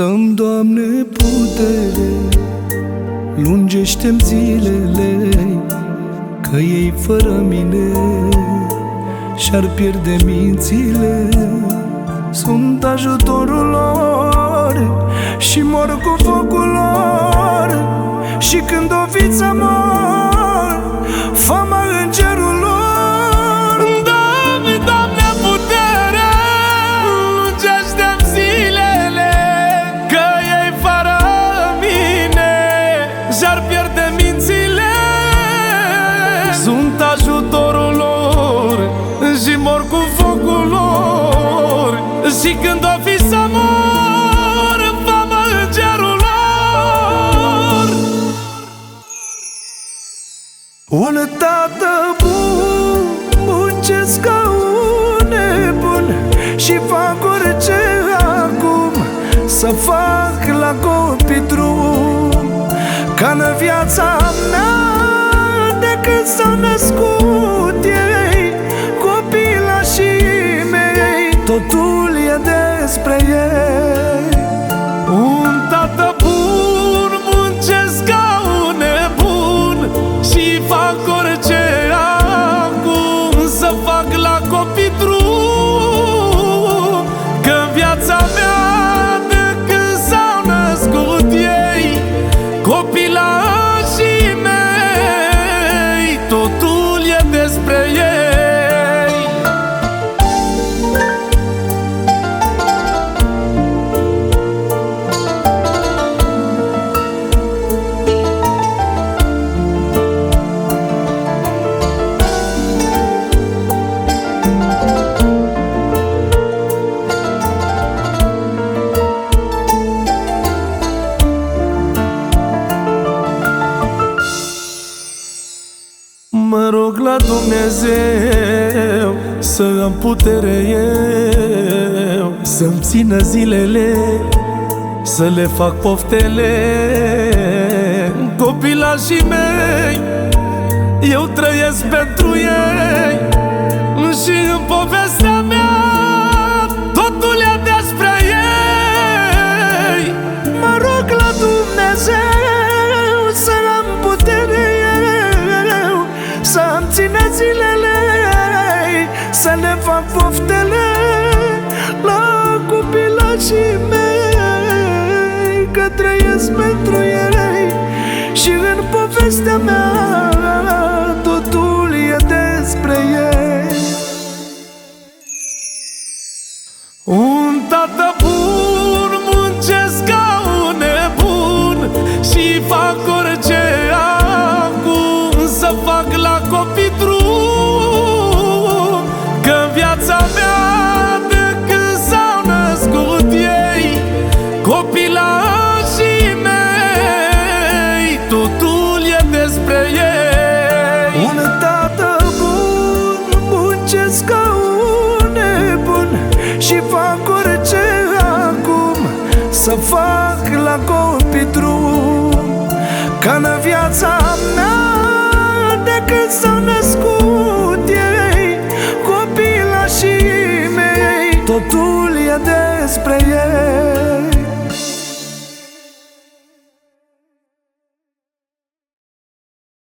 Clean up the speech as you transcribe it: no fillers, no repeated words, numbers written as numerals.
Dă-mi, Doamne, putere, lungește-mi zilele, că ei fără mine și-ar pierde mințile. Sunt ajutorul lor și mor cu focul lor, și când o viță mor, fama îngerul lor. Dă-mi, Doamne, putere, lungește-mi zilele, că ei fără mine și-ar pierde mințile. Sunt ajutorul lor și mor cu focul lor, și când o fi să mor, fama îngerul lor. Un tată bun, muncesc ca un nebun și fac orice acum să fac la copii drum, ca în viața mea de când s-au născut ei, copilașii mei, totul e despre ei. Un tată bun, muncesc ca un nebun și fac orice acum să fac la copii drum, că-n viața mea de când s-au născut ei, copilașii mei, totul e despre ei. Mă rog la Dumnezeu să am putere eu, să-mi țină zilele, să le fac poftele. Copilașii mei, eu trăiesc pentru ei, și în povestea mea totul e despre ei. Mă rog la Dumnezeu să am putere eu, să-mi țină zilele, să le fac poftele la copilașii mei, că trăiesc pentru ei, și în povestea mea totul e despre ei. Un tată bun, muncesc ca un nebun și fac orice acum să fac la copii drum, că-n viața mea de când s-au născut ei, copilașii mei, totul e despre ei. Un tată bun, muncesc ca un nebun și fac orice acum să fac la copii drum, ca în viața mea de când s-au născut ei, copilașii mei, totul e despre ei.